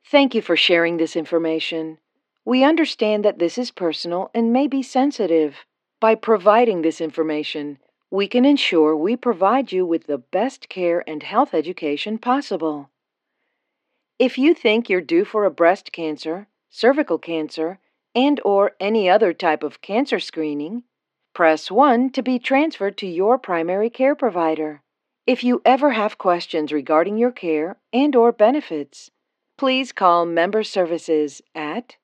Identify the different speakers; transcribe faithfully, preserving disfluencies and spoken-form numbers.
Speaker 1: Thank you for sharing this information. We understand that this is personal and may be sensitive. By providing this information, we can ensure we provide you with the best care and health education possible. If you think you're due for a breast cancer, cervical cancer, and or any other type of cancer screening, press one to be transferred to your primary care provider. If you ever have questions regarding your care and or benefits, please call Member Services at